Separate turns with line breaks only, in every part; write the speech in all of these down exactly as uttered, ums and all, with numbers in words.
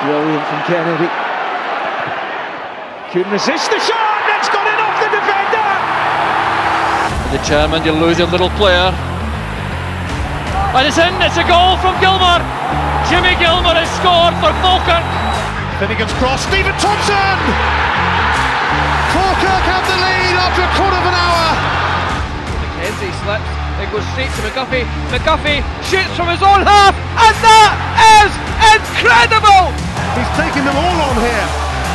Brilliant from Kennedy. Couldn't resist the shot. It's got it off the defender.
The chairman, you lose your little player. And it's in. It's a goal from Gilmour. Jimmy Gilmour has scored for Falkirk.
Finnegan's cross. Stephen Thompson. Falkirk have the lead after a quarter of an hour.
McKenzie slips. It goes straight to McGuffey. McGuffey shoots from his own half, and that is incredible!
He's taking them all on here.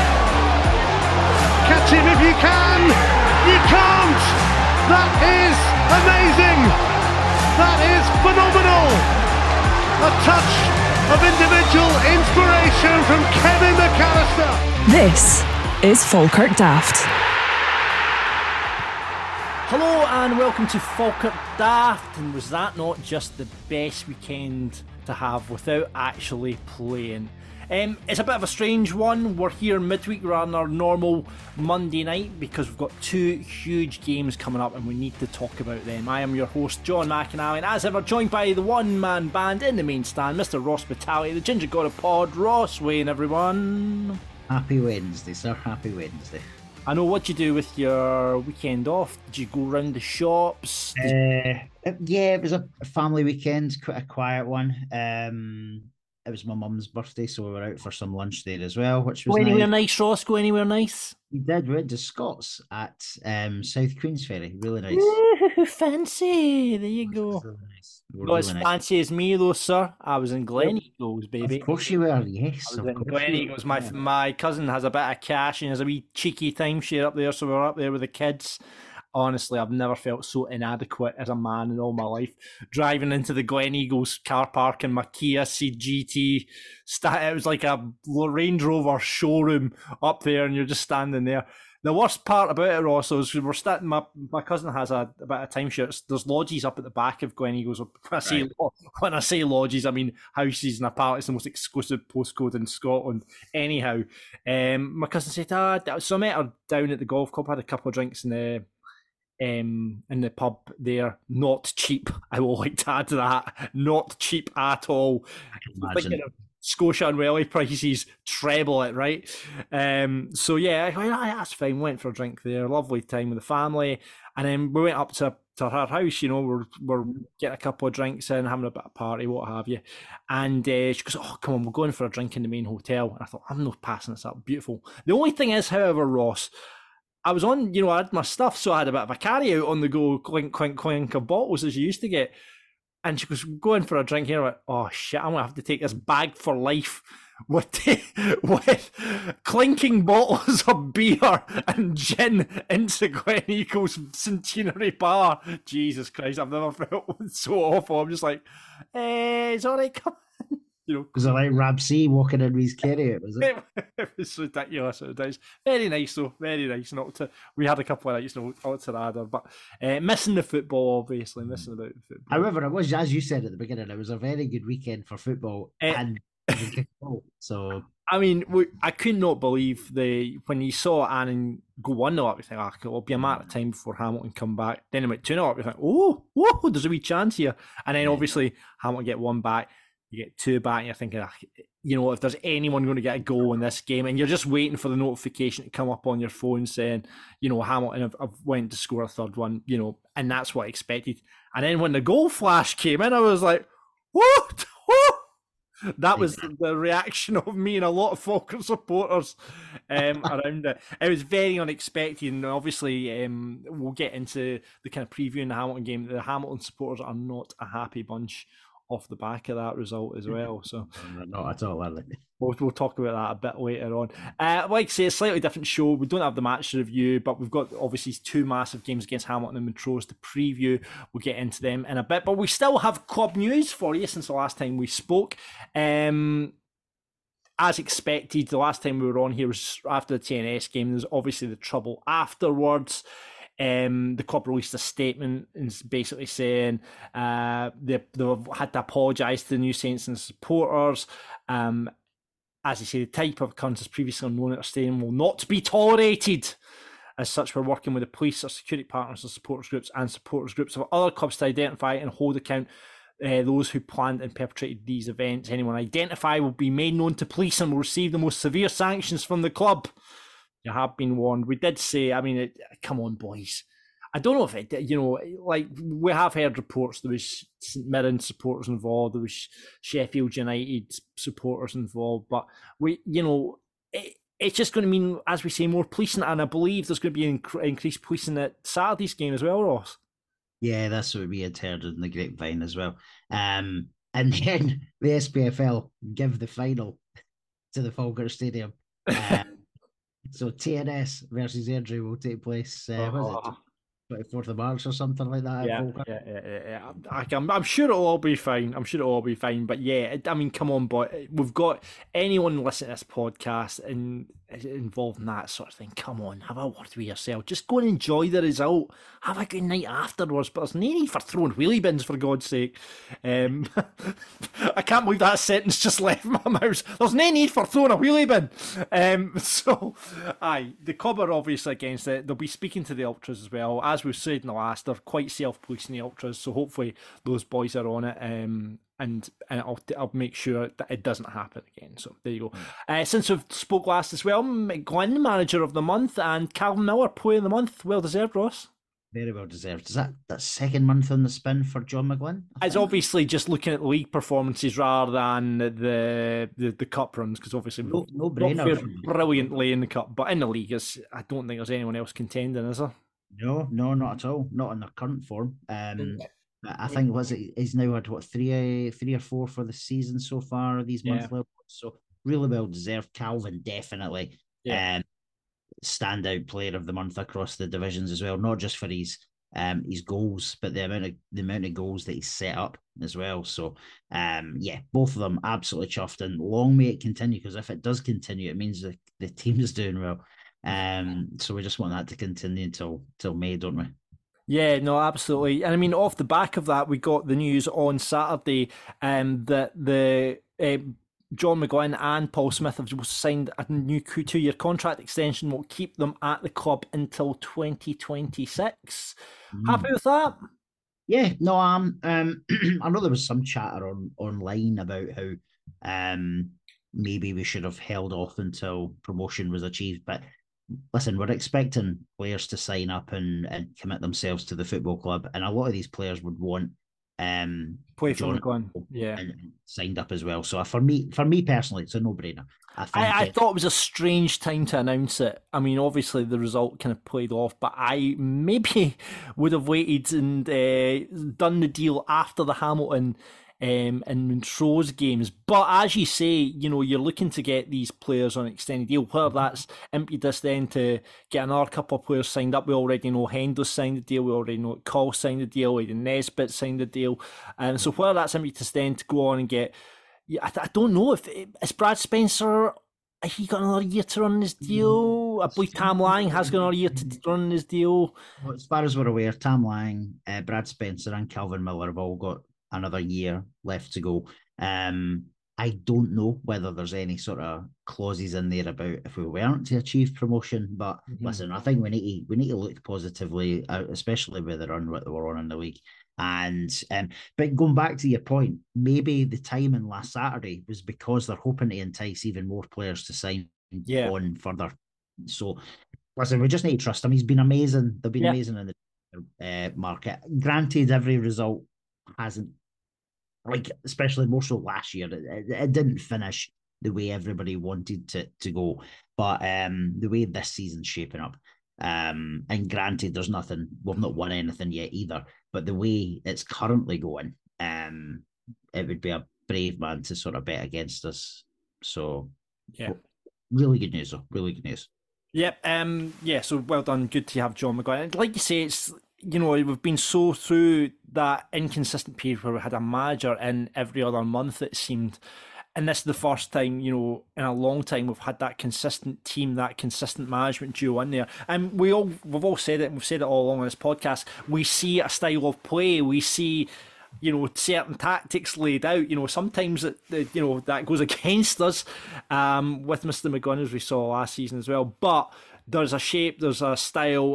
Catch him if you can. You can't. That is amazing. That is phenomenal. A touch of individual inspiration from Kevin McAllister.
This is Falkirk Daft.
Hello and welcome to Falkirk Daft. And was that not just the best weekend to have without actually playing? Um, it's a bit of a strange one. We're here midweek rather than our normal Monday night because we've got two huge games coming up and we need to talk about them. I am your host, John McAnally, and as ever joined by the one-man band in the main stand, Mister Ross Battali, the Ginger God of Pod, Ross Wayne, everyone.
Happy Wednesday, sir. Happy Wednesday.
I know what you do with your weekend off. Did you go round the shops?
Uh, yeah, it was a family weekend, quite a quiet one. Um, it was my mum's birthday, so we were out for some lunch there as well, which was
Go anywhere
nice.
nice, Ross? Go anywhere nice?
We did. We went to Scots at um, South Queensferry. Really nice.
Ooh, fancy. There you go.
Really nice.
Not as
Really nice.
fancy as me though, sir. I was in Gleneagles, baby.
Of course you were, yes.
I was
of
in
course you
Gleneagles.
were.
My my cousin has a bit of cash and has a wee cheeky timeshare up there, so we were up there with the kids. Honestly, I've never felt so inadequate as a man in all my life. Driving into the Gleneagles car park in my Kia C G T, it was like a Range Rover showroom up there, and you're just standing there. The worst part about it, Ross, is we're starting. My my cousin has a, a bit of timeshare. There's lodges up at the back of Gleneagles. When I say
Right.
when I say lodges, I mean houses, and apparently it's the most exclusive postcode in Scotland. Anyhow, um, my cousin said, "Ah, so I met her down at the golf club. Had a couple of drinks in the um in the pub there. Not cheap. I will like to add to that. Not cheap at all.
I can imagine.
Thinking of Scotia and Welly prices, treble it, right? Um, so yeah, I went, "Ah, that's fine." Went for a drink there, lovely time with the family, and then we went up to, to her house. You know, we're we're getting a couple of drinks in, having a bit of party, what have you. And uh, she goes, "Oh, come on, we're going for a drink in the main hotel." And I thought, I'm not passing this up. Beautiful. The only thing is, however, Ross, I was on, you know, I had my stuff, so I had a bit of a carry out on the go, clink, clink, clink of bottles as you used to get. And she was going for a drink here. I went, "Oh shit, I'm gonna have to take this bag for life with with clinking bottles of beer and gin into Gleneagles Centenary Bar." Jesus Christ, I've never felt so awful. I'm just like, eh, it's all right, come on. You know,
Was it like Rab C walking in with his carry out, was it?
it, it was ridiculous. It was very nice, though. Very nice. Not to, we had a couple of nights, not to rather, but uh, missing the football, obviously, missing about the football.
However, it was, as you said at the beginning, it was a very good weekend for football
Eh.
and football. So
I mean, we, I could not believe the when you saw Annan go one nil up. You think, "Ah, it'll be a matter of time before Hamilton come back." Then it went two nil up. You think, "Oh, whoa, there's a wee chance here." And then
Yeah.
obviously Hamilton get one back. You get two back, and you're thinking, "Ah, you know, if there's anyone going to get a goal in this game," and you're just waiting for the notification to come up on your phone saying, you know, Hamilton have, have went to score a third one, you know, and that's what I expected. And then when the goal flash came in, I was like, "What? What?" That was the reaction of me and a lot of Falkirk supporters um, around it. It was very unexpected, and obviously um, we'll get into the kind of previewing the Hamilton game. The Hamilton supporters are not a happy bunch off the back of that result as well. So
not at all, are they?
We'll, we'll talk about that a bit later on. Uh, like I say, a slightly different show. We don't have the match to review, but we've got obviously two massive games against Hamilton and Montrose to preview. We'll get into them in a bit, but we still have club news for you since the last time we spoke. Um, as expected, the last time we were on here was after the T N S game. There's obviously the trouble afterwards. Um, the club released a statement and basically saying uh, they, they've had to apologise to the New Saints and supporters. Um, as you say, the type of occurrences previously unknown at our stadium will not be tolerated. As such, we're working with the police, our security partners, our supporters groups and supporters groups of other clubs to identify and hold account Uh, those who planned and perpetrated these events, anyone identified, will be made known to police and will receive the most severe sanctions from the club. You have been warned. We did say, I mean, it, come on, boys. I don't know if it, you know, like we have heard reports there was St Mirren supporters involved, there was Sheffield United supporters involved, but we, you know, it, it's just going to mean, as we say, more policing, and I believe there's going to be inc- increased policing at Saturday's game as well, Ross.
Yeah, that's what we had heard in the grapevine as well. Um, and then the S P F L give the final to the Falkirk Stadium. Um, so T N S versus Airdrie will take place. Uh, oh. Was it? twenty-fourth of March or something like that.
Yeah, yeah, yeah, yeah, yeah. I, I'm, I'm sure it'll all be fine. I'm sure it'll all be fine. But yeah, I mean, come on, boy. We've got anyone listening to this podcast and involved in that sort of thing. Come on, have a word with yourself. Just go and enjoy the result. Have a good night afterwards. But there's no need for throwing wheelie bins, for God's sake. Um, I can't believe that sentence just left my mouth. There's no need for throwing a wheelie bin. Um, so, aye, the club are obviously against it. They'll be speaking to the ultras as well. As we've said in the last, they're quite self-policing, the ultras, so hopefully those boys are on it, um, and and I'll, I'll make sure that it doesn't happen again. So there you go. Uh, since we've spoke last as well, McGlynn, manager of the month, and Calvin Miller, player of the month. Well deserved, Ross.
Very well deserved. Is that that second month on the spin for John McGlynn?
It's obviously just looking at league performances rather than the the, the cup runs, because obviously
no, no brainer.
Brilliantly in the cup, but in the league, is I don't think there's anyone else contending, is there?
No, no, not at all. Not in their current form. Um, I think was it he's now had what three, three or four for the season so far. These
yeah.
monthly, so really well deserved. Calvin definitely, yeah. um, standout player of the month across the divisions as well. Not just for his um his goals, but the amount of the amount of goals that he's set up as well. So, um, yeah, both of them absolutely chuffed, and long may it continue, because if it does continue, it means the the team is doing well. Um, so we just want that to continue until till May, don't we?
Yeah, no, absolutely. And I mean, off the back of that, we got the news on Saturday um, that the uh, John McGlynn and Paul Smith have signed a new two-year contract extension, will keep them at the club until twenty twenty-six. Mm. Happy with that?
Yeah, no, um, um, I know there was some chatter on online about how um maybe we should have held off until promotion was achieved, but listen, we're expecting players to sign up and, and commit themselves to the football club, and a lot of these players would want um
play for McGlynn, yeah,
and, and signed up as well. So for me, for me personally, it's a no-brainer. I, think
I, I
it,
thought it was a strange time to announce it. I mean, obviously the result kind of played off, but I maybe would have waited and uh, done the deal after the Hamilton Um, and Montrose games. But as you say, you know, you're looking to get these players on an extended deal. Whether that's impetus then to get another couple of players signed up. We already know Hendo signed the deal. We already know Cole signed the deal. Aidan Nesbitt signed the deal. And um, so whether that's impetus then to go on and get, yeah, I, I don't know if it's Brad Spencer. He got another year to run his deal. I believe Tam Lang has got another year to run his deal.
Well, as far as we're aware, Tam Lang, uh, Brad Spencer, and Calvin Miller have all got another year left to go. Um, I don't know whether there's any sort of clauses in there about if we weren't to achieve promotion. But mm-hmm. listen, I think we need to we need to look positively, especially with the run that we're on in the league. And um, but going back to your point, maybe the timing last Saturday was because they're hoping to entice even more players to sign yeah. on further. So listen, we just need to trust him. He's been amazing. They've been yeah. amazing in the uh, market. Granted, every result hasn't, like, especially more so last year, it, it didn't finish the way everybody wanted to to go. But um, the way this season's shaping up, um, and granted, there's nothing, we've not won anything yet either, but the way it's currently going, um, it would be a brave man to sort of bet against us. So,
yeah,
really good news, though. Really good news.
Yep. Um. Yeah. So well done. Good to have John McGlynn. Like you say, it's, you know, we've been so through that inconsistent period where we had a manager in every other month, it seemed. And this is the first time, you know, in a long time we've had that consistent team, that consistent management duo in there. And we all, we've all said it, and we've said it all along on this podcast, we see a style of play, we see, you know, certain tactics laid out. You know, sometimes it, you know, that goes against us um, with Mister McGlynn, as we saw last season as well. But there's a shape, there's a style,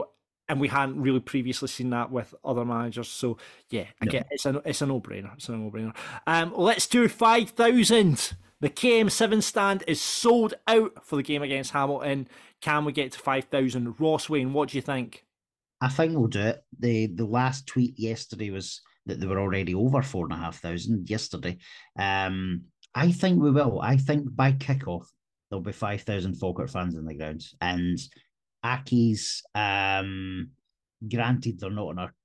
and we hadn't really previously seen that with other managers. So yeah, again, no. it's a it's a no brainer. It's a no brainer. Um, let's do five thousand. The K M seven stand is sold out for the game against Hamilton. Can we get to five thousand? Ross Wayne, what do you think?
I think we'll do it. The the last tweet yesterday was that they were already over four and a half thousand yesterday. Um, I think we will. I think by kickoff there'll be five thousand Falkirk fans in the ground. And Accies, um, granted they're not on a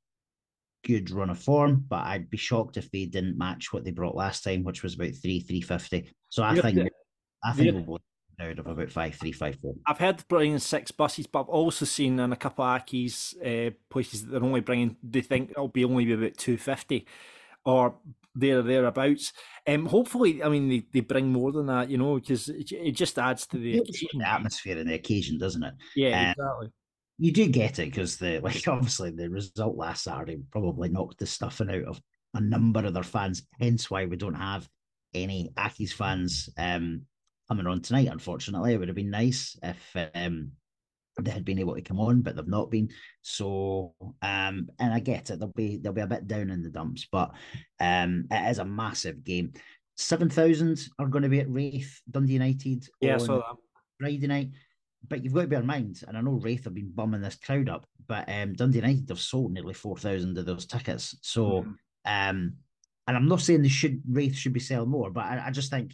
good run of form, but I'd be shocked if they didn't match what they brought last time, which was about three three fifty. So I think the, I think the, we'll be out of about five three five four.
I've heard bringing six buses, but I've also seen in a couple of Accies uh, places that they're only bringing. They think it'll be only be about two fifty or there thereabouts. Um, hopefully, I mean they, they bring more than that, you know, because it, it just adds to the,
the atmosphere and the occasion, doesn't it?
Yeah, um, exactly.
You do get it because the like obviously the result last Saturday probably knocked the stuffing out of a number of their fans. Hence why we don't have any Accies fans um, coming on tonight. Unfortunately, it would have been nice if um, they had been able to come on, but they've not been. So, um, and I get it. They'll be they'll be a bit down in the dumps, but um, it is a massive game. Seven thousand are going to be at Wraith, Dundee United.
Yeah,
on
I saw that.
Friday night. But you've got to bear in mind, and I know Wraith have been bumming this crowd up, but um, Dundee United have sold nearly four thousand of those tickets. So, mm-hmm. um, and I'm not saying they should Wraith should be selling more, but I, I just think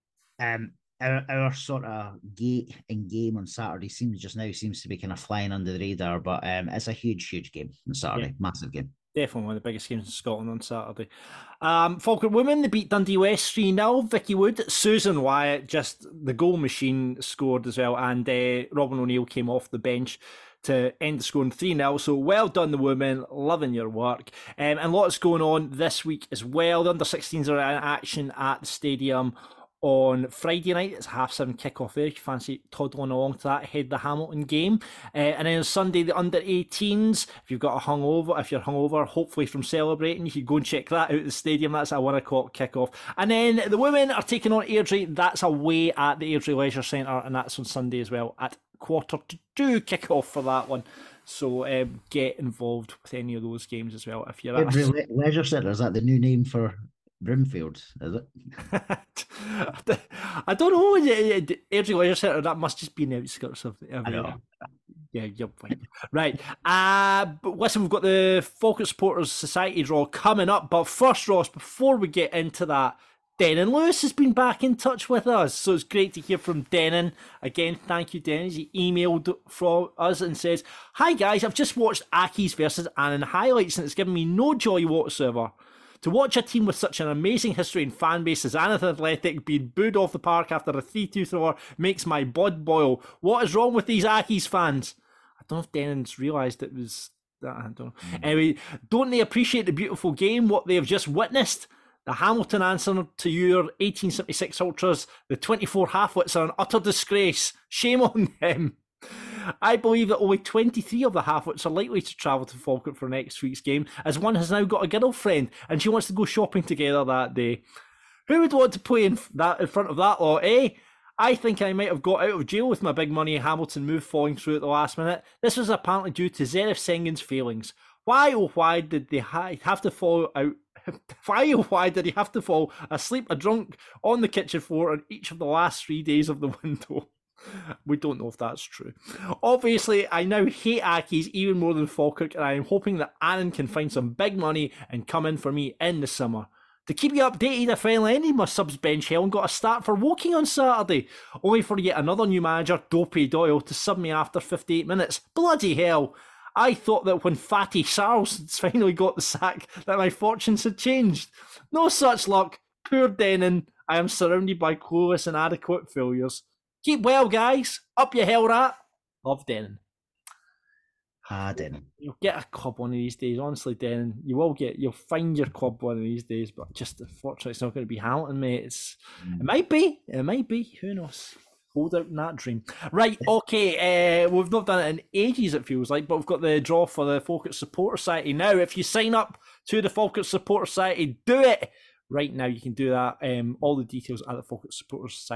um, our, our sort of gate and game on Saturday seems just now seems to be kind of flying under the radar, but um, it's a huge, huge game on Saturday, yeah. Massive game.
Definitely one of the biggest games in Scotland on Saturday. Um, Falkirk women, they beat Dundee West three nil. Vicky Wood, Susan Wyatt, just the goal machine, scored as well. And uh, Robin O'Neill came off the bench to end the scoring three nil. So well done, the women. Loving your work. Um, and lots going on this week as well. The under sixteens are in action at the stadium on Friday night. It's a half seven kickoff there. If you fancy toddling along to that, head the Hamilton game. Uh, and then on Sunday, the under eighteens. If you've got a hungover, if you're hungover, hopefully from celebrating, you can go and check that out at the stadium. That's a one o'clock kickoff. And then the women are taking on Airdrie. That's away at the Airdrie Leisure Centre, and that's on Sunday as well at quarter to two kickoff for that one. So um, get involved with any of those games as well if you're at
Airdrie Leisure Centre. Is that the new name for Broomfield, is it?
I don't know. Airdrie Leisure Centre, that must just be in the outskirts of the area.
I know.
Yeah, you're fine. Right. Uh, but listen, we've got the Falkirk Supporters Society draw coming up. But first, Ross, before we get into that, Denan Lewis has been back in touch with us. So it's great to hear from Denan. Again, thank you, Denan. He emailed from us and says, "Hi guys, I've just watched Accies versus Annan highlights and it's given me no joy whatsoever. To watch a team with such an amazing history and fan base as Annan Athletic being booed off the park after a three two thrower makes my blood boil. What is wrong with these Accies fans?" I don't know if Denon's realised it was that. I don't know. Mm. Anyway, don't they appreciate the beautiful game, what they have just witnessed? The Hamilton answer to your eighteen seventy-six Ultras, the twenty-four Halfwits are an utter disgrace. Shame on them. I believe that only twenty-three of the Halfwits are likely to travel to Falkirk for next week's game, as one has now got a girlfriend and she wants to go shopping together that day. Who would want to play in that in front of that lot, eh? I think I might have got out of jail with my big money Hamilton move falling through at the last minute. This was apparently due to Zarif Sengin's failings. Why oh why did they ha- have to fall out? Why oh why did he have to fall asleep a drunk on the kitchen floor on each of the last three days of the window? We don't know if that's true. Obviously, I now hate Accies even more than Falkirk, and I am hoping that Annan can find some big money and come in for me in the summer. To keep you updated, I finally ended my subs bench hell and got a start for Woking on Saturday, only for yet another new manager, Dopey Doyle, to sub me after fifty-eight minutes. Bloody hell! I thought that when Fatty Charles finally got the sack, that my fortunes had changed. No such luck. Poor Denon. I am surrounded by clueless and inadequate failures. Keep well, guys. Up your hell rat. Love Denon.
Ah, Denon.
You'll get a club one of these days. Honestly, Denon, you will get. You'll find your club one of these days. But just unfortunately, it's not going to be Hamilton, mate. It's. Mm. It might be. It might be. Who knows? Hold out in that dream. Right. Okay. Uh, we've not done it in ages. It feels like, but we've got the draw for the Falkirk Supporter Society now. If you sign up to the Falkirk Supporter Society, do it right now. You can do that. Um, all the details at the Falkirk Supporter Society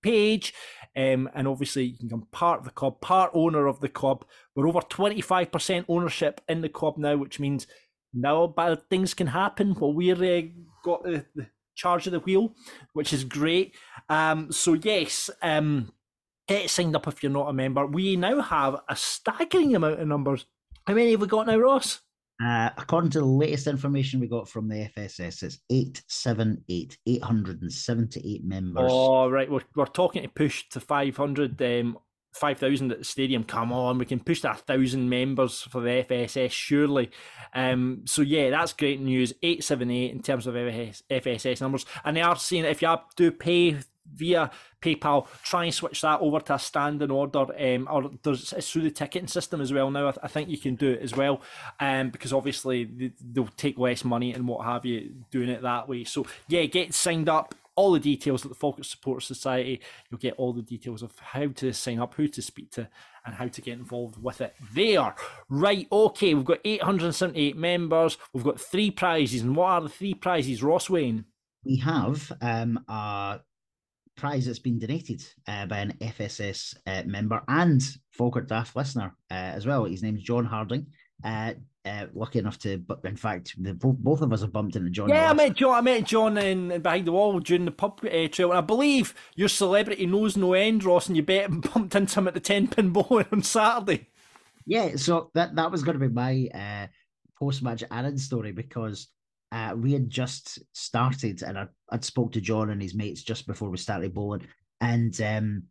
page. Um, and obviously you can become part of the club, part owner of the club. We're over twenty-five percent ownership in the club now, which means now bad things can happen while we're uh, got the, the charge of the wheel, which is great. Um, so yes, um, get signed up if you're not a member. We now have a staggering amount of numbers. How many have we got now, Ross?
Uh, according to the latest information we got from the F S S, it's eight seven eight, eight hundred seventy-eight members.
Oh, right. We're, we're talking to push to five hundred, um, five thousand at the stadium. Come on, we can push to one thousand members for the F S S, surely. Um, so, yeah, that's great news. eight seven eight in terms of F S S numbers. And they are saying that if you do pay via PayPal, try and switch that over to a standing order, um, or there's, it's through the ticketing system as well now. I, th- I think you can do it as well, um, because obviously they, they'll take less money and what have you doing it that way. So yeah, get signed up. All the details at the Falkirk Supporters Society. You'll get all the details of how to sign up, who to speak to, and how to get involved with it there. Right, okay, we've got eight hundred seventy-eight members. We've got three prizes. And what are the three prizes, Ross Wayne?
We have um, a prize that's been donated uh, by an F S S uh, member and Falkirk Daft listener uh, as well. His name's John Harding. Uh, uh, lucky enough to, but in fact, the, both, both of us have bumped into John.
Yeah, I met John. I met John in, in behind the wall during the pub uh, trail, and I believe your celebrity knows no end, Ross, and you bet bumped into him at the ten pin bowling on Saturday.
Yeah, so that that was going to be my uh, post match Aaron story, because Uh, we had just started, and I, I'd spoke to John and his mates just before we started bowling, and um,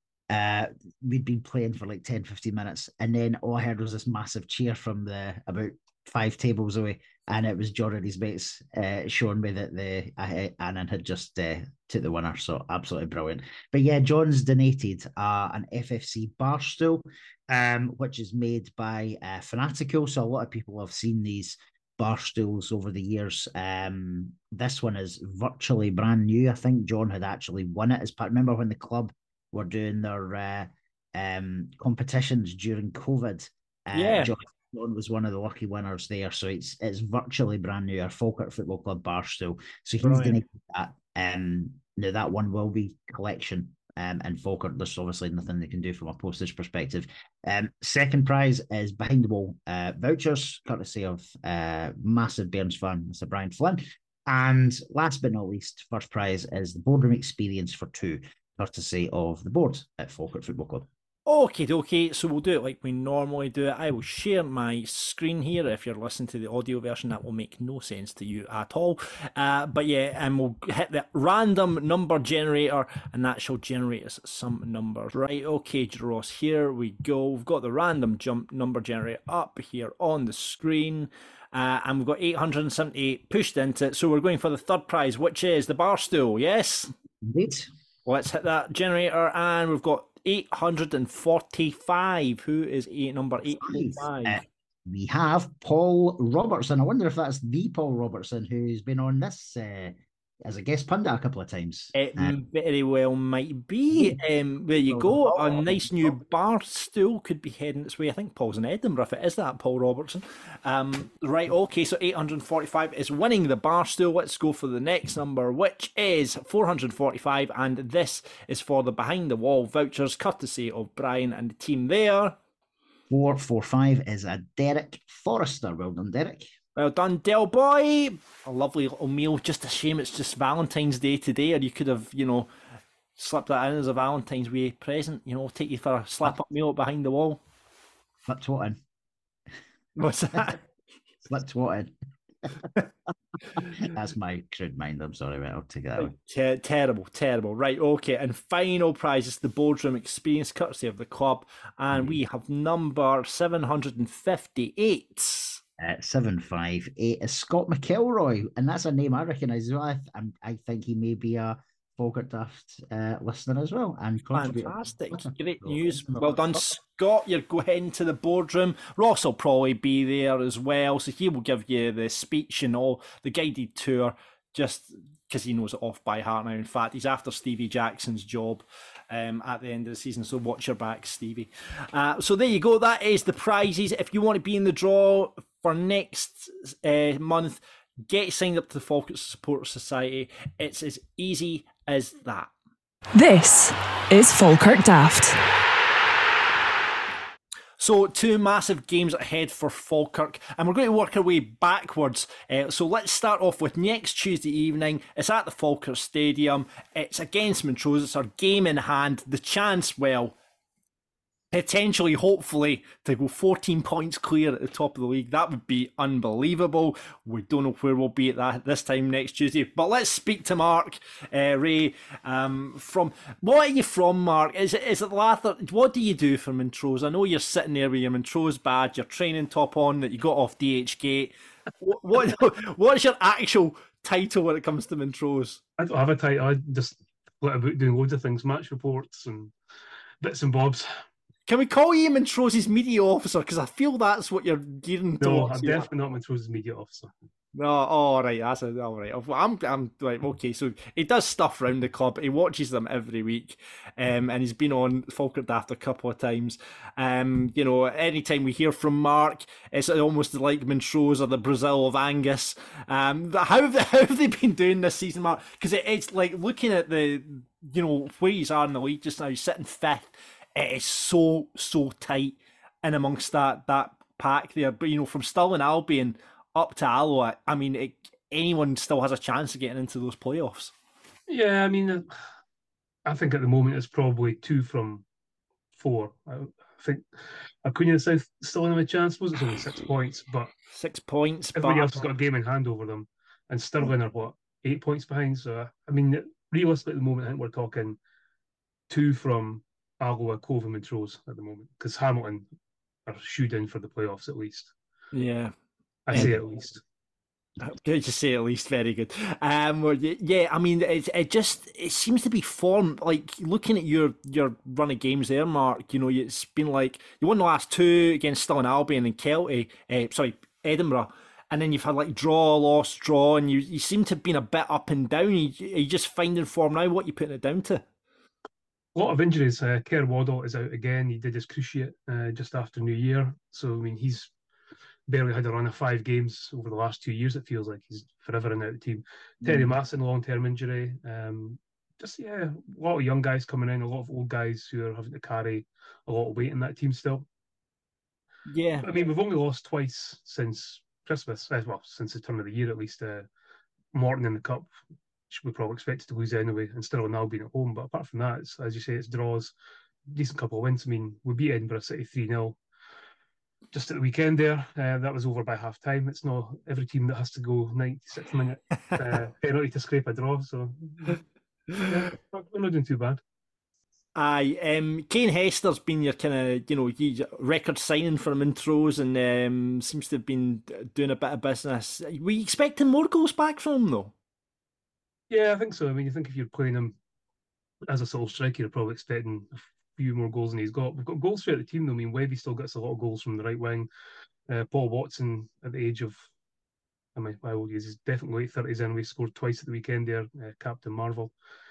uh, we'd been playing for like ten, fifteen minutes, and then all I heard was this massive cheer from the about five tables away, and it was John and his mates uh, showing me that the uh, Annan had just uh, took the winner, so absolutely brilliant. But yeah, John's donated uh, an F F C bar stool, um, which is made by uh, Fanatical, so a lot of people have seen these bar stools over the years. Um, this one is virtually brand new. I think John had actually won it as part. Remember when the club were doing their uh, um, competitions during COVID? Uh,
yeah,
John, John was one of the lucky winners there. So it's it's virtually brand new. Our Falkirk Football Club bar stool. So he's
Right.
donated that. Um, now that one will be collection. Um, and Falkirk, there's obviously nothing they can do from a postage perspective. Um, second prize is behind the wall uh, vouchers, courtesy of uh, massive Bairns fan, Mister Brian Flynn. And last but not least, first prize is the boardroom experience for two, courtesy of the board at Falkirk Football Club.
Okay, okay, so we'll do it like we normally do it. I will share my screen here. If you're listening to the audio version, that will make no sense to you at all. Uh, but yeah, and we'll hit the random number generator, and that shall generate us some numbers. Right, okay, Ross, here we go. We've got the random jump number generator up here on the screen. Uh, and we've got eight hundred seventy-eight pushed into it. So we're going for the third prize, which is the bar stool, yes?
Indeed.
Let's hit that generator, and we've got eight hundred forty-five. Who is eight, number eight forty-five?
Uh, we have Paul Robertson. I wonder if that's the Paul Robertson who's been on this uh, as a guest pundit a couple of times.
It
Uh,
very well might be. Um, there you go. A nice new bar stool could be heading its way. I think Paul's in Edinburgh, if it is that Paul Robertson. Um, right, okay, so eight hundred forty-five is winning the bar stool. Let's go for the next number, which is four hundred forty-five, and this is for the behind the wall vouchers, courtesy of Brian and the team there.
four four five is a Derek Forrester. Well done, Derek.
Well done, Del Boy. A lovely little meal. Just a shame it's just Valentine's Day today, or you could have, you know, slipped that in as a Valentine's Day present. You know, take you for a slap up meal behind the wall.
Slipped what in?
What's that?
Slipped what in? That's my crude mind. I'm sorry, but I'll take that away.
Ter- terrible, terrible. Right, okay. And final prize is the boardroom experience, courtesy of the club. And we have number seven hundred fifty-eight.
Uh, seven five eight is Scott McElroy, and that's a name I recognise as well. I, I'm, I think he may be a Falkirk Daft uh, listener as well. And contributor.
Fantastic. Great news. Well done, Scott. You're going to the boardroom. Ross will probably be there as well, so he will give you the speech and all, the guided tour, just because he knows it off by heart now. In fact, he's after Stevie Jackson's job um, at the end of the season, so watch your back, Stevie. Uh, so there you go. That is the prizes. If you want to be in the draw for next uh, month, get signed up to the Falkirk Supporters Society. It's as easy as that.
This is Falkirk Daft.
So two massive games ahead for Falkirk, and we're going to work our way backwards. Uh, so let's start off with next Tuesday evening. It's at the Falkirk Stadium. It's against Montrose. It's our game in hand. The chance, well, potentially, hopefully, to go fourteen points clear at the top of the league. That would be unbelievable. We don't know where we'll be at that this time next Tuesday. But let's speak to Mark uh, Ray. Um, from what are you from, Mark? Is it is it Lather? What do you do for Montrose? I know you're sitting there with your Montrose badge, your training top on that you got off D H Gate. What what what is your actual title when it comes to Montrose?
I don't have a title. I just let about doing loads of things, match reports and bits and bobs.
Can we call you Montrose's media officer? Because I feel that's what you're gearing
No,
towards.
I'm definitely not Montrose's media officer.
No, oh, all right, that's a, all right. I'm, I'm right. Okay, so he does stuff around the club. He watches them every week, um, and he's been on Falkirk Daft a couple of times. Um, you know, anytime we hear from Mark, it's almost like Montrose or the Brazil of Angus. Um, how have they, how have they been doing this season, Mark? Because it, it's like looking at the, you know, where you are in the league just now, sitting fifth. It is so, so tight in amongst that that pack there. But, you know, from Stirling Albion up to Alloa, I mean, it, anyone still has a chance of getting into those playoffs.
Yeah, I mean, I think at the moment it's probably two from four. I think Acuna South still in a chance. I suppose it's only six points, but
Six points.
everybody
but...
else has got a game in hand over them. And Stirling are, what, eight points behind? So, I mean, realistically at the moment, I think we're talking two from Alloa, Cove and Montrose at the moment, because Hamilton are shoed in for the playoffs at least.
Yeah.
I say at least.
Good to say at least. Very good. Um, well, yeah, I mean, it, it just it seems to be form. Like looking at your your run of games there, Mark. You know, it's been like you won the last two against Stirling Albion and Kelty. Uh, sorry, Edinburgh. And then you've had like draw, loss, draw, and you you seem to have been a bit up and down. You, are you just finding form now? What are you putting it down to?
A lot of injuries. Uh, Kerr Waddle is out again. He did his cruciate uh, just after New Year. So, I mean, he's barely had a run of five games over the last two years, it feels like. He's forever in and out of the team. Mm. Terry Masson, long-term injury. Um, just, yeah, a lot of young guys coming in, a lot of old guys who are having to carry a lot of weight in that team still.
Yeah.
I mean, we've only lost twice since Christmas, well, since the turn of the year at least. Uh, Morton in the Cup, which we probably expected to lose anyway, and still now being at home. But apart from that, it's, as you say, it's draws, decent couple of wins. I mean, we beat Edinburgh City three nil just at the weekend there. Uh, that was over by half time. It's not every team that has to go ninety-six minute uh, penalty to scrape a draw. So, yeah, we're not doing too bad.
Aye, um, Kane Hester's been your kind of, you know, record signing for Montrose and um, seems to have been doing a bit of business. Were you expecting more goals back from him, though?
Yeah, I think so. I mean, you think if you're playing him as a sole striker, you're probably expecting a few more goals than he's got. We've got goals throughout the team, though. I mean, Webby still gets a lot of goals from the right wing. Uh, Paul Watson, at the age of, I mean, how old he is, he's definitely late thirties anyway, scored twice at the weekend there, uh, Captain Marvel.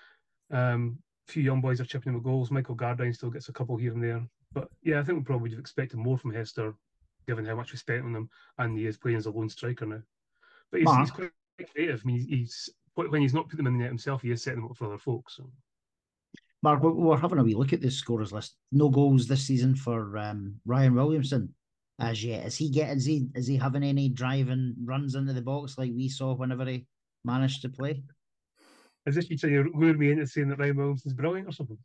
Um, a few young boys are chipping in with goals. Michael Gardine still gets a couple here and there. But yeah, I think we probably would have expected more from Hester, given how much we spent on him, and he is playing as a lone striker now. But he's, he's quite creative. I mean, he's when he's not putting them in the net himself, he is setting them up for other folks. So.
Mark, we're having a wee look at the scorers list. No goals this season for um, Ryan Williamson as yet. Is he getting? Is he is he having any driving runs into the box like we saw whenever he managed to play?
Is this you trying to lure me into saying that Ryan Williamson's brilliant or something?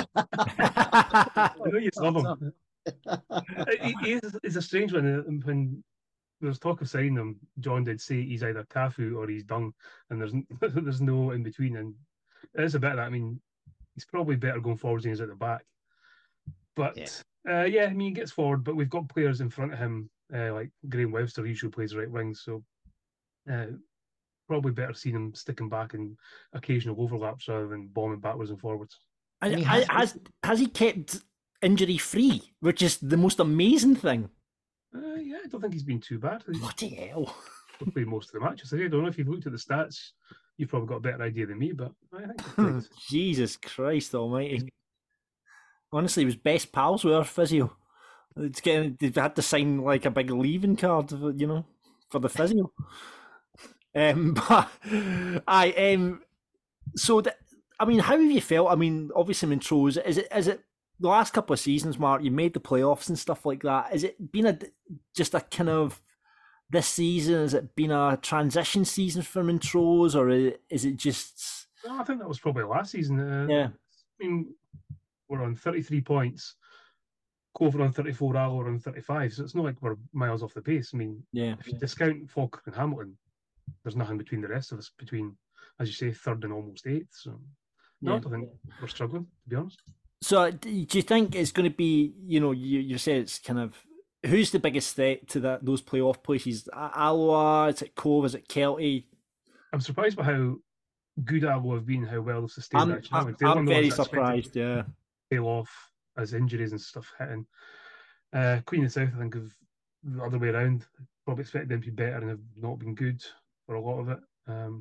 I know you love him. he, he is, it's a strange one. When there's talk of signing him, John did say he's either Cafu or he's Dung, and there's there's no in between. And it is a bit of that. I mean, he's probably better going forwards than he's at the back. But yeah, uh, yeah I mean, he gets forward, but we've got players in front of him, uh, like Graham Webster usually plays right wing, so uh, probably better seeing him sticking back in occasional overlaps rather than bombing backwards and forwards.
And and has, has has he kept injury free, which is the most amazing thing?
Uh, yeah, I don't think he's been too bad.
Bloody hell!
We've played most of the matches. I don't know if you've looked at the stats. You've probably got a better idea than me, but I think
Jesus Christ Almighty! Honestly, he was best pals with our physio. It's getting they've had to sign like a big leaving card, you know, for the physio. um, but I um, so the, I mean, how have you felt? I mean, obviously, Montrose, is it is it the last couple of seasons, Mark? You made the playoffs and stuff like that. Has it been a just a kind of this season? Has it been a transition season for Montrose, or is it just?
No, I think that was probably last season. Uh,
yeah,
I mean, we're on thirty-three points. Cove are on thirty-four, Alloa are on thirty-five, so it's not like we're miles off the pace. I mean,
yeah.
if you discount Falkirk and Hamilton, there's nothing between the rest of us, between, as you say, third and almost eighth. So, no, yeah. I don't think we're struggling, to be honest.
So, do you think it's going to be, you know, you, you say it's kind of, who's the biggest threat to that those playoff places? Alloa, is it Cove, is it Kelty?
I'm surprised by how good Alloa have been, how well they've sustained
I'm,
that challenge.
I'm, I'm very surprised, yeah.
Tail off as injuries and stuff hitting. Uh, Queen of the South, I think, have the other way around. Probably expected them to be better and have not been good for a lot of it. Um,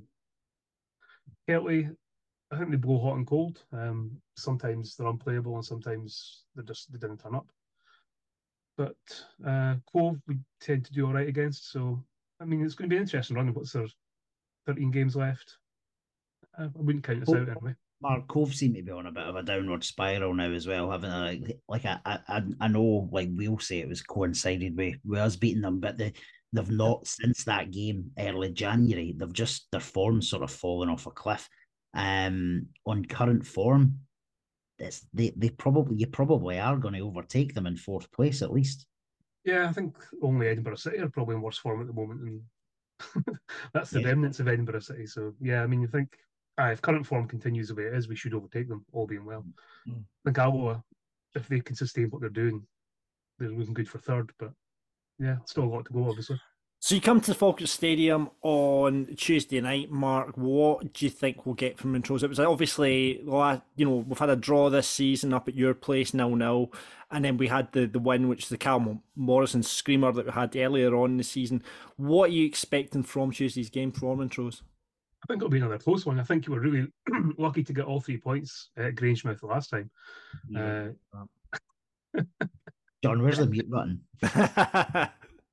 Kelty, I think they blow hot and cold. Um, sometimes they're unplayable and sometimes they just they didn't turn up. But uh, Cove we tend to do all right against. So I mean, it's going to be an interesting run. What's there? thirteen games left. I, I wouldn't count us out anyway.
Mark, Cove seem to be on a bit of a downward spiral now as well, haven't they? Like, like I, I, I know, like we'll say it was coincided with, with us beating them, but they, they've not since that game early January. They've just their form sort of fallen off a cliff. Um, on current form, it's, they they probably you probably are going to overtake them in fourth place at least.
Yeah, I think only Edinburgh City are probably in worse form at the moment, and that's the yeah. remnants of Edinburgh City. So yeah, I mean, you think. Uh, if current form continues the way it is, we should overtake them, all being well. Mm. I think Alloa, if they can sustain what they're doing, they're looking good for third. But yeah, still a lot to go, obviously.
So you come to the Falkirk Stadium on Tuesday night, Mark. What do you think we'll get from Montrose? It was obviously, you know, we've had a draw this season up at your place, nil nil, and then we had the, the win, which is the Cal Morrison screamer that we had earlier on in the season. What are you expecting from Tuesday's game for Montrose?
I think it'll be another close one. I think you were really lucky to get all three points at Grangemouth the last time. Yeah.
Uh, John, where's the mute button?
I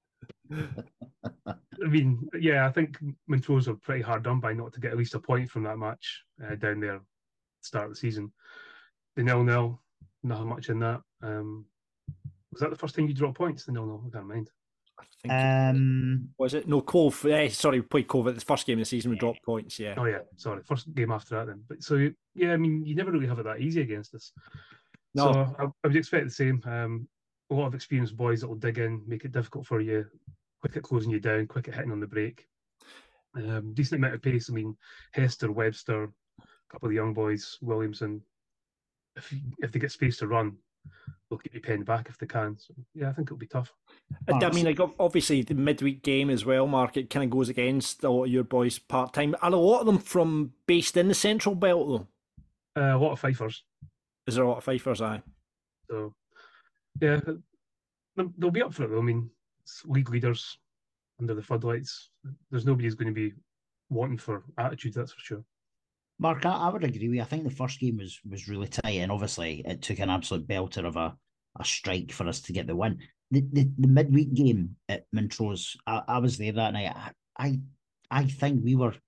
mean, yeah, I think Montrose are pretty hard done by not to get at least a point from that match uh, down there at the start of the season. The nil nil, nothing much in that. Um, was that the first time you dropped points? The nil nil, I can't mind.
I think
um,
it was it no Cove? Eh, sorry, we played Cove at the first game of the season. We dropped points. Yeah.
Oh yeah, sorry, first game after that then. But so yeah, I mean, you never really have it that easy against us. No, so I, I would expect the same. Um, a lot of experienced boys that will dig in, make it difficult for you, quick at closing you down, quick at hitting on the break. Um, decent amount of pace. I mean, Hester, Webster, a couple of the young boys, Williamson. If you, if they get space to run, they'll keep you penned back if they can. So yeah, I think it'll be tough.
I mean, like obviously the midweek game as well, Mark. It kind of goes against a lot of your boys part time. Are a lot of them from based in the Central Belt though?
Uh, a lot of Fifers.
Is there a lot of Fifers? Aye.
So yeah, they'll be up for it though. I mean, it's league leaders under the floodlights. There's nobody who's going to be wanting for attitude. That's for sure.
Mark, I, I would agree with you. I think the first game was was really tight, and obviously it took an absolute belter of a, a strike for us to get the win. The the, the midweek game at Montrose, I, I was there that night. I, I I think we were,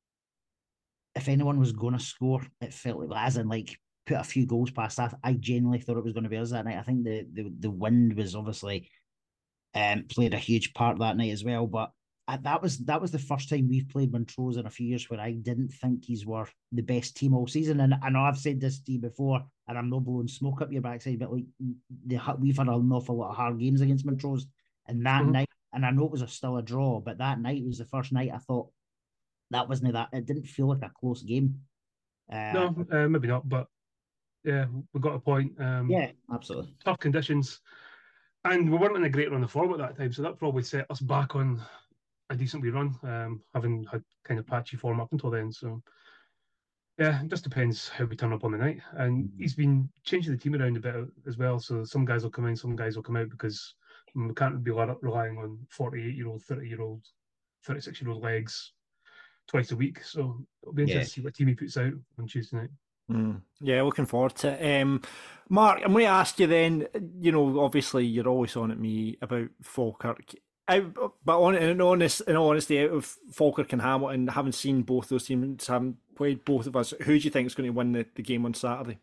if anyone was going to score, it felt like, as in like put a few goals past that. I genuinely thought it was going to be us that night. I think the the, the wind was obviously um, played a huge part that night as well, but. I, that was that was the first time we've played Montrose in a few years where I didn't think he's were the best team all season. And I know I've said this to you before, and I'm not blowing smoke up your backside, but like the, we've had an awful lot of hard games against Montrose. And that mm-hmm. night, and I know it was a, still a draw, but that night was the first night I thought that wasn't that. It didn't feel like a close game.
Uh, no, uh, maybe not, but yeah, we got a point. Um,
yeah, absolutely.
Tough conditions, and we weren't in a great run of form at that time, so that probably set us back on a decent wee run, um, having had kind of patchy form up until then. So, yeah, it just depends how we turn up on the night. And he's been changing the team around a bit as well. So some guys will come in, some guys will come out because we can't be relying on forty-eight-year-old, thirty-year-old, thirty-six-year-old legs twice a week. So it'll be interesting yeah. to see what team he puts out on Tuesday night.
Mm. Yeah, looking forward to it. Um, Mark, I'm going to ask you then, you know, obviously you're always on at me about Falkirk. I, but on, in, honest, in all honesty, out of Falkirk and Hamilton, having seen both those teams, having played both of us. Who do you think is going to win the, the game on Saturday?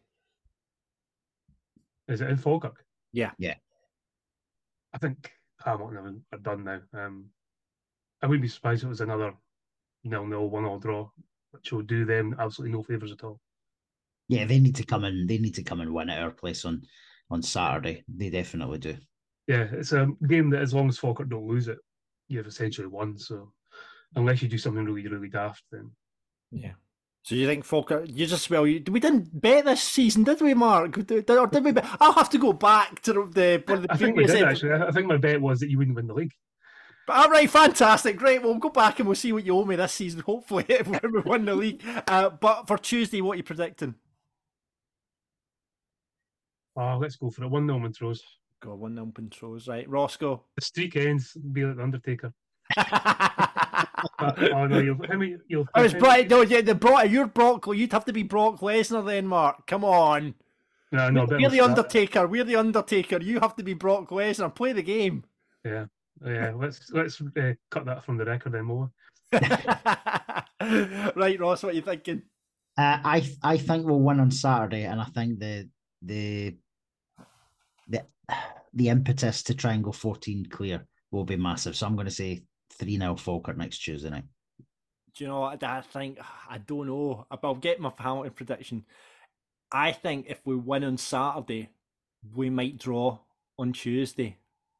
Is it in Falkirk?
Yeah.
Yeah.
I think Hamilton are done now. Um, I wouldn't be surprised if it was another nil-nil, one-all draw, which will do them absolutely no favours at all.
Yeah, they need to come and they need to come and win at our place on, on Saturday. They definitely do.
Yeah, it's a game that as long as Falkirk don't lose it, you've essentially won. So unless you do something really, really daft, then
yeah. So you think Falkirk? You just well, you, we didn't bet this season, did we, Mark? Did, or did we bet? I'll have to go back to the. One of the
I think we
previous
did
episodes.
actually. I think my bet was that you wouldn't win the league.
But all right, fantastic, great. We'll go back and we'll see what you owe me this season. Hopefully, when we win the league. Uh, but for Tuesday, what are you predicting?
Oh, let's go for it. One nil Montrose.
Go one nil Montrose, right? Roscoe.
The streak ends. Be like the Undertaker. But, oh no, you'll. How many? You'll.
I was bright. No, yeah, the Brock. You're Brock. You'd have to be Brock Lesnar then, Mark. Come on.
No, no.
We're the Undertaker. We're the Undertaker. You have to be Brock Lesnar. Play the game.
Yeah, yeah. Let's let's uh, cut that from the record, then, Moa.
Right, Ross. What are you thinking?
Uh, I I think we'll win on Saturday, and I think the the the the impetus to try and go fourteen clear will be massive. So I'm going to say three nil Falkirk next Tuesday night.
Do you know what I think? I don't know. I'll get my Hamilton prediction. I think if we win on Saturday, we might draw on Tuesday.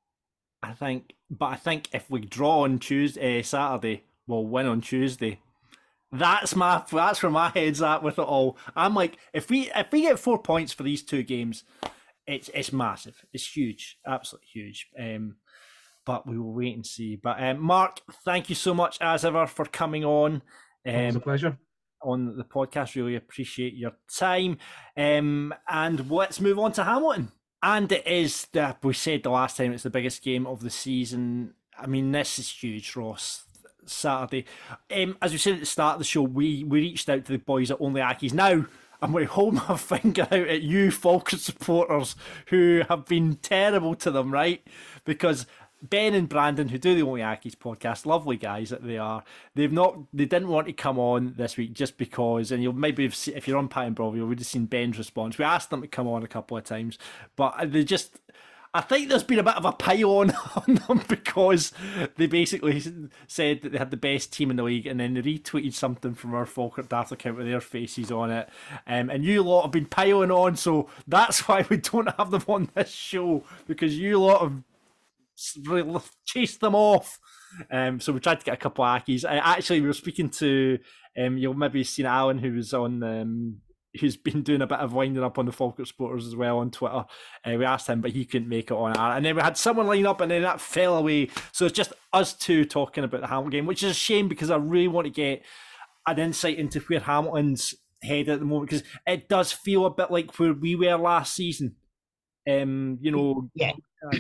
I think, but I think if we draw on Tuesday, uh, Saturday, we'll win on Tuesday. That's my that's where my head's at with it all. I'm like, if we if we get four points for these two games, it's it's massive. It's huge, absolutely huge. Um, but we will wait and see. But um, Mark, thank you so much as ever for coming on. Um,
It was a pleasure.
On the podcast, really appreciate your time. Um, and let's move on to Hamilton. And it is, the, we said the last time, it's the biggest game of the season. I mean, this is huge, Ross. Saturday. Um, as we said at the start of the show, we, we reached out to the boys at Only Ackies. Now, I'm going to hold my finger out at you Falkirk supporters who have been terrible to them, right? Because Ben and Brandon, who do the Only Ackies podcast, lovely guys that they are, they've not, they didn't want to come on this week just because, and you'll maybe, have seen, if you're on Pat and Bravo, you would have seen Ben's response. We asked them to come on a couple of times, but they just, I think there's been a bit of a pile on on them because they basically said that they had the best team in the league and then they retweeted something from our Falkirk Daft account with their faces on it. Um, and you lot have been piling on, so that's why we don't have them on this show, because you lot have really chased them off. Um, so we tried to get a couple of Ackies. Uh, actually, we were speaking to, um, you'll maybe seen Alan, who was on... Um, who's been doing a bit of winding up on the Falkirk supporters as well on Twitter. Uh, we asked him, but he couldn't make it on. And then we had someone line up and then that fell away. So it's just us two talking about the Hamilton game, which is a shame because I really want to get an insight into where Hamilton's head at the moment, because it does feel a bit like where we were last season. Um, you know...
Yeah.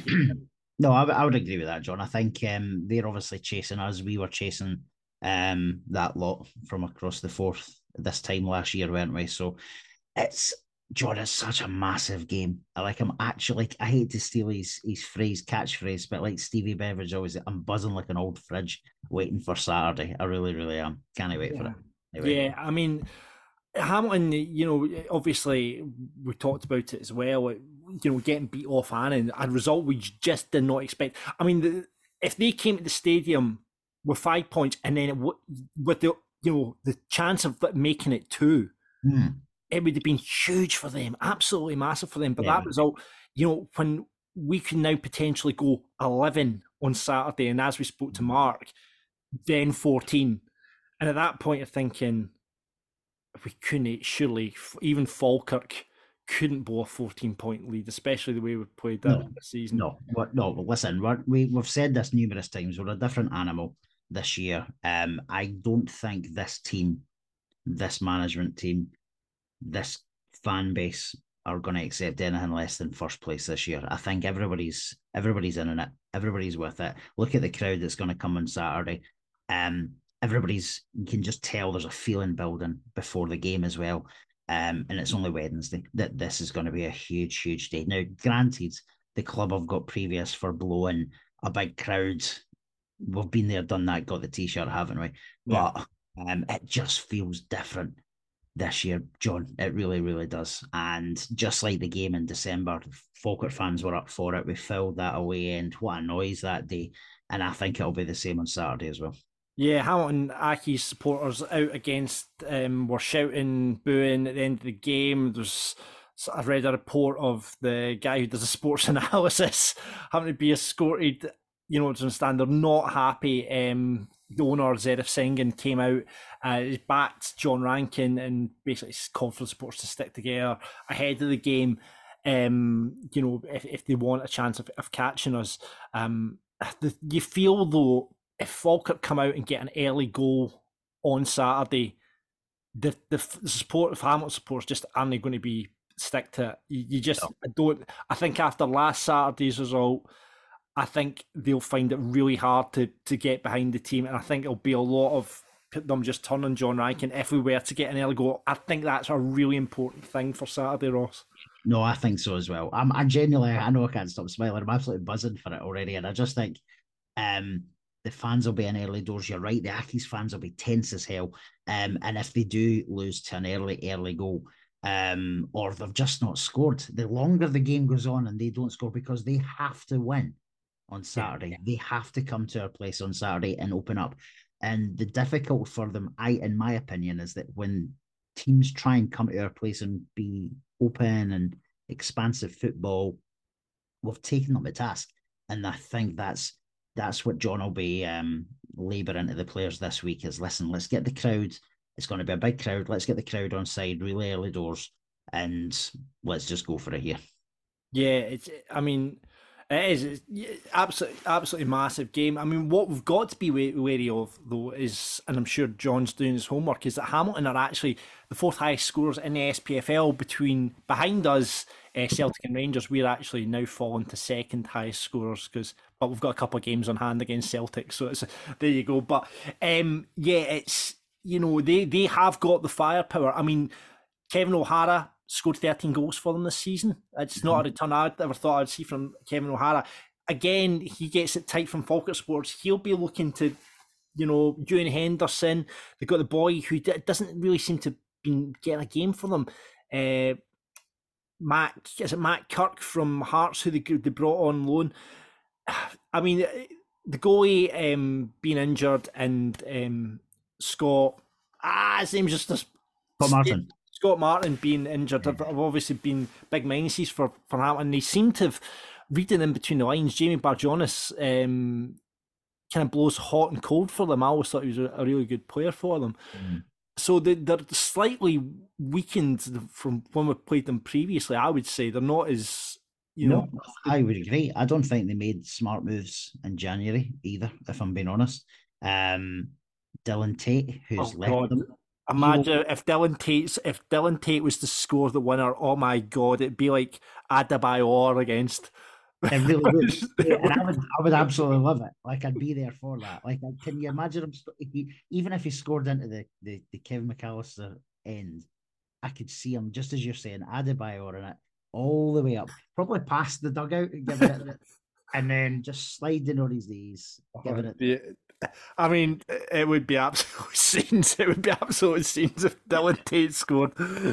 No, I, I would agree with that, John. I think um, they're obviously chasing us. We were chasing um, that lot from across the fourth this time last year, weren't we? So it's, John, it's such a massive game. I like him actually, I hate to steal his, his phrase, catchphrase, but like Stevie Beveridge always, I'm buzzing like an old fridge waiting for Saturday. I really, really am. Can't wait
yeah.
for it. Anyway.
Yeah, I mean, Hamilton, you know, obviously we talked about it as well, you know, getting beat off Annan, a result we just did not expect. I mean, the, if they came to the stadium with five points and then it w- with the, you know, the chance of making it two,
mm.
it would have been huge for them, absolutely massive for them. But
yeah.
that result, you know, when we can now potentially go eleven on Saturday, and as we spoke to Mark, then fourteen. And at that point, you're thinking, we couldn't, surely, even Falkirk couldn't blow a fourteen-point lead, especially the way we've played that
no,
this season.
No, no, listen, we're, we, we've said this numerous times, we're a different animal this year. Um, I don't think this team, this management team, this fan base are going to accept anything less than first place this year. I think everybody's everybody's in it. Everybody's with it. Look at the crowd that's going to come on Saturday. Um, everybody's, you can just tell there's a feeling building before the game as well. Um, and it's only Wednesday that this is going to be a huge, huge day. Now, granted, the club have got previous for blowing a big crowd. We've been there, done that, got the t-shirt, haven't we? Yeah. But um, it just feels different this year, John. It really, really does. And just like the game in December, Falkirk fans were up for it. We filled that away end. What a noise that day. And I think it'll be the same on Saturday as well.
Yeah, Hamilton Accies supporters out against um, were shouting, booing at the end of the game. There's, I've read a report of the guy who does the sports analysis having to be escorted, you know, to understand they're not happy. Um, the owner, Zerif Sengen, came out, uh, backed John Rankin and basically called for the supporters to stick together ahead of the game. Um, you know, if, if they want a chance of, of catching us. Um, the, you feel, though, if Falkirk come out and get an early goal on Saturday, the the, the support of Hamilton supporters just aren't going to be stick to it. You, you just no. I don't. I think after last Saturday's result, I think they'll find it really hard to to get behind the team, and I think it'll be a lot of them just turning John Rankin if we were to get an early goal. I think that's a really important thing for Saturday, Ross.
No, I think so as well. I'm, I genuinely, I know I can't stop smiling. I'm absolutely buzzing for it already, and I just think, um. the fans will be in early doors. You're right. The Accies fans will be tense as hell. Um, and if they do lose to an early, early goal, um, or they've just not scored, the longer the game goes on and they don't score, because they have to win on Saturday. Yeah. They have to come to our place on Saturday and open up. And the difficult for them, I, in my opinion, is that when teams try and come to our place and be open and expansive football, we've taken them to task. And I think that's That's what John will be um, labouring to the players this week is, listen, let's get the crowd. It's going to be a big crowd. Let's get the crowd on side really early doors and let's just go for it here.
Yeah, it's. I mean, it is it's absolutely, absolutely massive game. I mean, what we've got to be wary of, though, is, and I'm sure John's doing his homework, is that Hamilton are actually the fourth highest scorers in the S P F L. Between behind us, uh, Celtic and Rangers, we're actually now fallen to second highest scorers, because but we've got a couple of games on hand against Celtic, so it's there you go. But um, yeah, it's, you know, they they have got the firepower. I mean, Kevin O'Hara scored thirteen goals for them this season. It's mm-hmm. not a return I'd ever thought I'd see from Kevin O'Hara. Again, he gets it tight from Falkirk Sports. He'll be looking to, you know, Ewan Henderson. They've got the boy who doesn't really seem to be getting a game for them. Uh, Matt, is it Matt Kirk from Hearts, who they, they brought on loan? I mean, the goalie um, being injured, and um, Scott, ah, his name's just this,
Scott Martin.
Scott Martin being injured have, have obviously been big minuses for, for Hamilton. They seem to have, reading in between the lines, Jamie Barjonas um, kind of blows hot and cold for them. I always thought he was a, a really good player for them. Mm. So they, they're slightly weakened from when we played them previously. I would say they're not as, you
no,
know.
I would agree. I don't think they made smart moves in January either, if I'm being honest. Um, Dylan Tate, who's
oh,
left
God.
them.
Imagine will... if Dylan Tate's if Dylan Tate was to score the winner. Oh my God, it'd be like Adebayor against.
It really would. Yeah, and I would, I would absolutely love it. Like, I'd be there for that. Like, can you imagine him? If he, even if he scored into the, the, the Kevin McAllister end, I could see him, just as you're saying, Adebayor in it, all the way up, probably past the dugout and giving it, and then just sliding on his knees, giving it.
Yeah. I mean, it would be absolute scenes. It would be absolute scenes if Dylan Tate scored.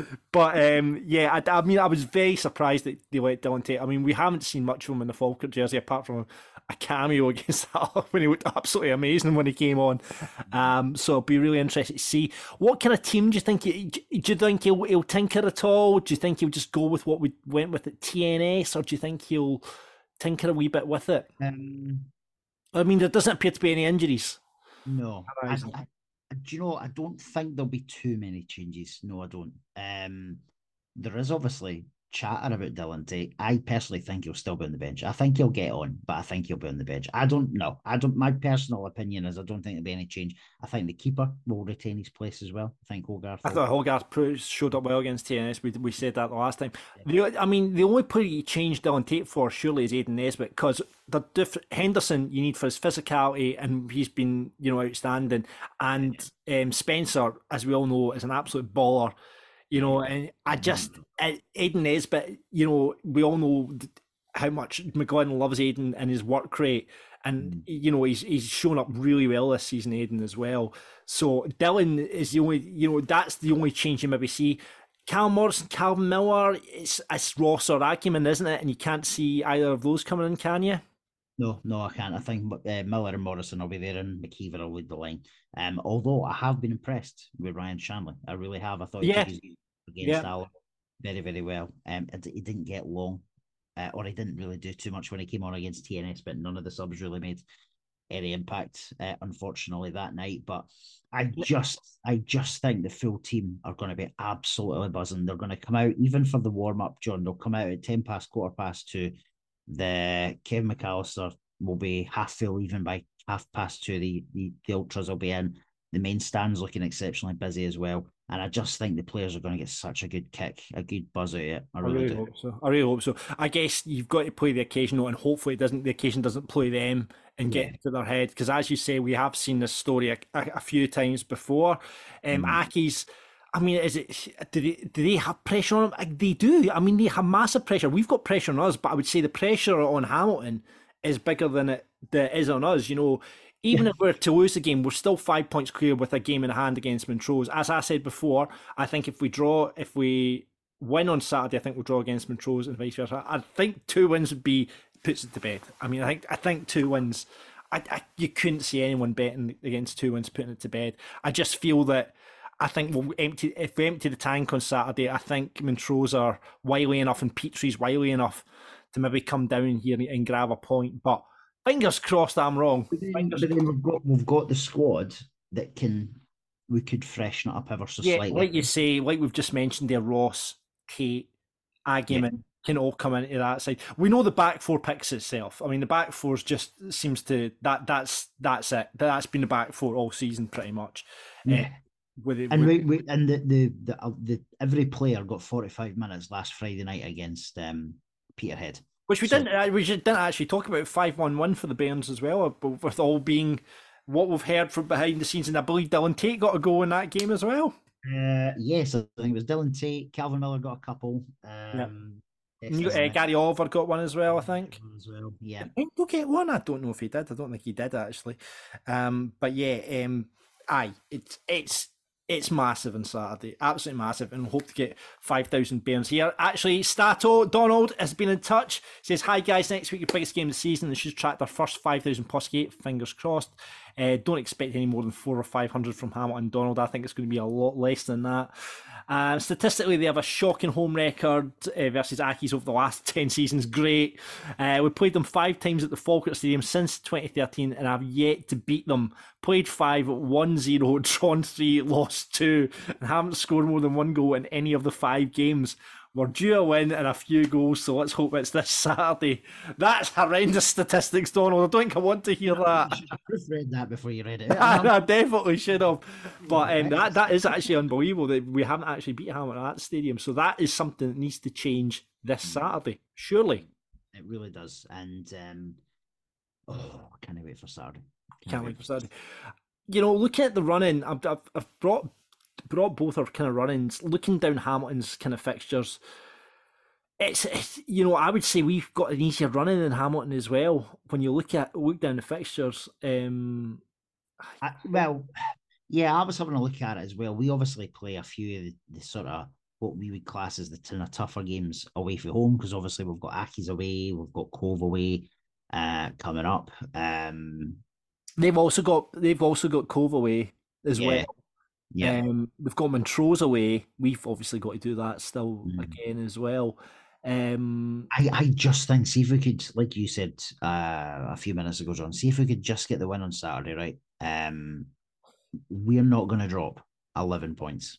But um, yeah, I, I mean, I was very surprised that they let Dylan Tate. I mean, we haven't seen much of him in the Falkirk jersey apart from a cameo against Hull when he looked absolutely amazing when he came on. Um, so it'll be really interesting to see what kind of team do you think. He, do you think he'll, he'll tinker at all? Do you think he'll just go with what we went with at T N S, or do you think he'll tinker a wee bit with it?
Um...
I mean, there doesn't appear to be any injuries.
No. I, I, do you know, I don't think there'll be too many changes. No, I don't. Um, there is obviously chatter about Dylan Tate. I personally think he'll still be on the bench. I think he'll get on, but I think he'll be on the bench. I don't know. I don't. My personal opinion is I don't think there'll be any change. I think the keeper will retain his place as well. I think Hogarth.
I thought Hogarth showed up well against T N S. We we said that the last time. Yeah. The, I mean, the only player you changed Dylan Tate for surely is Aidan Nesbitt, because the different Henderson you need for his physicality, and he's been, you know, outstanding. And um, Spencer, as we all know, is an absolute baller. You know, and I just, Aidan Nesbitt, you know, we all know how much McGlynn loves Aidan and his work rate. and
Mm.
you know he's he's shown up really well this season, Aiden, as well. So Dylan is the only, you know, that's the only change you maybe see. Cal Morrison, Calvin Miller, it's it's Ross or Acumen, isn't it? And you can't see either of those coming in, can you?
No, no, I can't. I think uh, Miller and Morrison will be there, and McKeever will lead the line. Um, although I have been impressed with Ryan Shanley, I really have. I thought he
Yeah.
took his game against
Yeah.
Alloa very, very well. Um, it- he didn't get long, uh, or he didn't really do too much when he came on against T N S. But none of the subs really made any impact, uh, unfortunately, that night. But I just, I just think the full team are going to be absolutely buzzing. They're going to come out, even for the warm up, John. They'll come out at ten past, quarter past two. The Kevin McAllister will be half full even by half past two. The, the the ultras will be in. The main stand's looking exceptionally busy as well. And I just think the players are going to get such a good kick, a good buzz out of it. I
I
really,
really
do.
hope so. I really hope so. I guess you've got to play the occasional, and hopefully it doesn't. The occasion doesn't play them and get
Yeah.
into their head. Because as you say, we have seen this story a, a, a few times before. Um,
Mm.
Aki's. I mean, is it? Do they do they have pressure on them? They do. I mean, they have massive pressure. We've got pressure on us, but I would say the pressure on Hamilton is bigger than it that is on us. You know, even if we're to lose the game, we're still five points clear with a game in hand against Montrose. As I said before, I think if we draw, if we win on Saturday, I think we'll draw against Montrose and vice versa. I think two wins would be puts it to bed. I mean, I think I think two wins. I, I you couldn't see anyone betting against two wins putting it to bed. I just feel that. I think we'll empty if we empty the tank on Saturday. I think Montrose are wily enough and Petrie's wily enough to maybe come down here and grab a point. But fingers crossed, I'm wrong.
But then,
Fingers
but then we've got we've got the squad that can we could freshen it up ever so
Yeah,
slightly.
like you say, like we've just mentioned there, Ross, Kate, Aguiman can all come into that side. We know the back four picks itself. I mean, the back four's just seems to that that's that's it. That's been the back four all season pretty much.
Yeah.
Uh, with it,
And
with,
we, we and the the, the uh, the every player got forty-five minutes last Friday night against um, Peterhead.
which we
so-
didn't uh, we didn't actually talk about five one one for the Bairns as well, but with all being what we've heard from behind the scenes, and I believe Dylan Tate got a goal in that game as well.
Uh, yes, I think it was Dylan Tate. Calvin Miller got a couple. Um,
You- uh, Gary Oliver got one as well, I think.
as well. Yeah.
Did he get one? I don't know if he did. I don't think he did actually. Um, but yeah, um, aye, it's it's it's massive on Saturday, absolutely massive, and hope to get five thousand Bairns here. Actually, Stato Donald has been in touch. Says hi guys, next week your biggest game of the season. They should track their first five thousand plus gate. Fingers crossed. Uh, don't expect any more than four or five hundred from Hamilton. Donald, I think it's going to be a lot less than that. Uh, statistically, they have a shocking home record uh, versus Aki's over the last ten seasons. Great. Uh, we played them five times at the Falkirk Stadium since twenty thirteen and I've yet to beat them. Played five, won zero, drawn three, lost two, and haven't scored more than one goal in any of the five games. We're due a win and a few goals, so let's hope it's this Saturday. That's horrendous statistics, Donald. I don't think I want to hear that.
You should have proofread that before you read it.
I definitely should have. But um, that that is actually unbelievable that we haven't actually beat Hamilton at that stadium. So that is something that needs to change this Saturday, surely.
It really does. And um, oh, I can't wait for Saturday.
Can't wait for Saturday. You know, looking at the run-in, I've, I've, I've brought brought both our kind of run-ins. Looking down Hamilton's kind of fixtures, it's, it's you know I would say we've got an easier run-in than Hamilton as well. When you look at look down the fixtures, um,
I, well, yeah, I was having a look at it as well. We obviously play a few of the, the sort of what we would class as the kind of tougher games away from home, because obviously we've got Aki's away, we've got Cove away uh, coming up. Um,
they've also got they've also got Cove away as
Yeah.
well.
yeah,
Um, we've got Montrose away. We've obviously got to do that still
Mm.
again as well. Um,
I, I just think, see if we could, like you said uh, a few minutes ago, John, see if we could just get the win on Saturday, right? Um, we're not going to drop eleven points.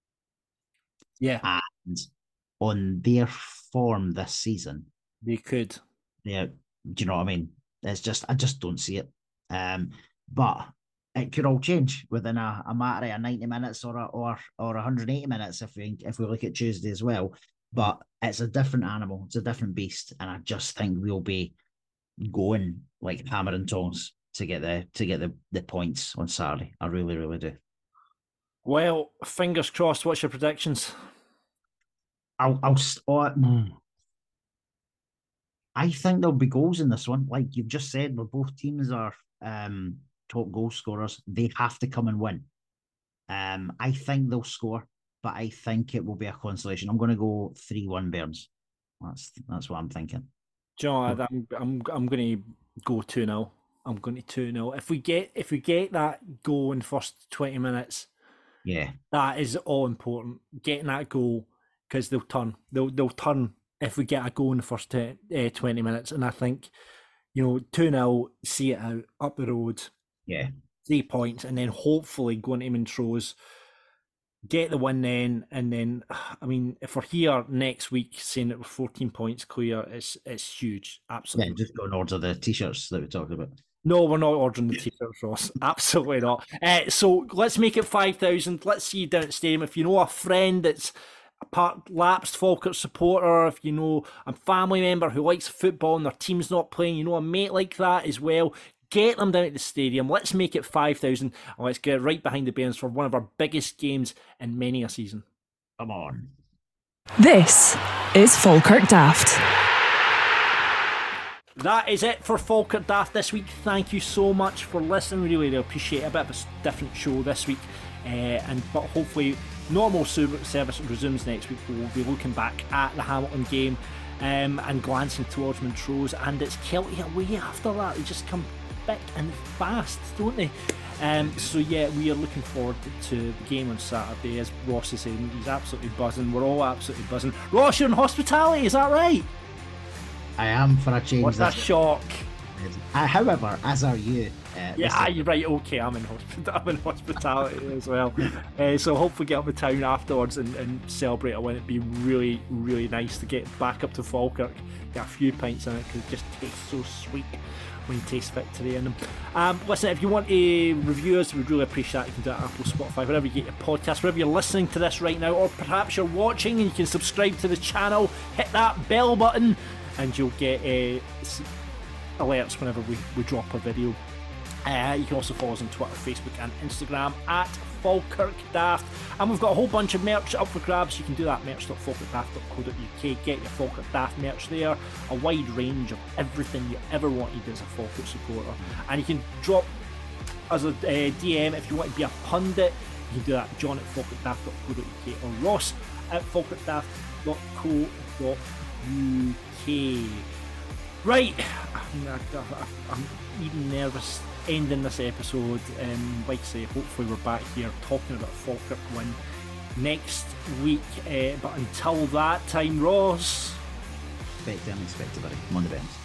yeah,
And on their form this season,
they could.
yeah, do you know what I mean? It's just, I just don't see it. Um, but it could all change within a, a matter of ninety minutes or a, or or one hundred eighty minutes if we if we look at Tuesday as well. But it's a different animal, it's a different beast, and I just think we'll be going like hammer and tongs to get the to get the, the points on Saturday. I really, really do.
Well, fingers crossed. What's your predictions?
I'll I'll st- oh, mm. I think there'll be goals in this one. Like you've just said, where both teams are um, top goal scorers, they have to come and win. Um, I think they'll score, but I think it will be a consolation. I'm going to go three one Burns. That's that's what I'm thinking.
John, I'm I'm I'm going to go two nil. I'm going to two nil. If we get if we get that goal in the first twenty minutes,
yeah,
that is all important. Getting that goal, because they'll turn. They'll they'll turn if we get a goal in the first ten, uh, twenty minutes. And I think, you know, two nil, see it out, up the road.
Yeah.
Three points, and then hopefully going to Montrose, get the win then. And then, I mean, if we're here next week saying that we're fourteen points clear, it's, it's huge. Absolutely.
Yeah, just go and order the t-shirts that we talked about.
No, we're not ordering the t-shirts, Ross. Absolutely not. Uh, so let's make it five thousand. Let's see you down at the stadium. If you know a friend that's a part lapsed Falkirk supporter, if you know a family member who likes football and their team's not playing, you know a mate like that as well, get them down at the stadium. Let's make it five thousand and let's get right behind the Bairns for one of our biggest games in many a season.
Come on.
This is Falkirk Daft.
That is it for Falkirk Daft this week. Thank you so much for listening. Really, really appreciate it. A bit of a different show this week, uh, and but hopefully normal service resumes next week. We'll be looking back at the Hamilton game um, and glancing towards Montrose, and it's Kelty away after that. They just come thick and fast, don't they? Um, so yeah, we are looking forward to the game on Saturday. As Ross is saying, he's absolutely buzzing. We're all absolutely buzzing. Ross, you're in hospitality, is that right?
I am, for a change.
What's that shock?
Uh, however, as are you. Uh,
yeah, you're right. Okay, I'm in hospital. I'm in hospitality as well. Uh, so hopefully get up to town afterwards and, and celebrate a win. It'd be really, really nice to get back up to Falkirk, get a few pints in it because it just tastes so sweet when you taste victory in them. Um, listen, if you want to review us, we'd really appreciate that. You can do it on Apple, Spotify, wherever you get your podcast, wherever you're listening to this right now, or perhaps you're watching and you can subscribe to the channel, hit that bell button, and you'll get uh, alerts whenever we, we drop a video. Uh, you can also follow us on Twitter, Facebook and Instagram at Falkirk Daft, and we've got a whole bunch of merch up for grabs. You can do that, merch dot falkirk daft dot co dot uk. Get your Falkirk Daft merch there, a wide range of everything you ever wanted as a Falkirk supporter. And you can drop us a uh, D M if you want to be a pundit. You can do that, John at falkirk daft dot co dot uk or Ross at falkirk daft dot co dot uk. Right, I'm, I'm even nervous ending this episode. Um, like I say, hopefully we're back here talking about Falkirk win next week. Uh, but until that time, Ross,
expect the unexpected, buddy. Come on the Bairns.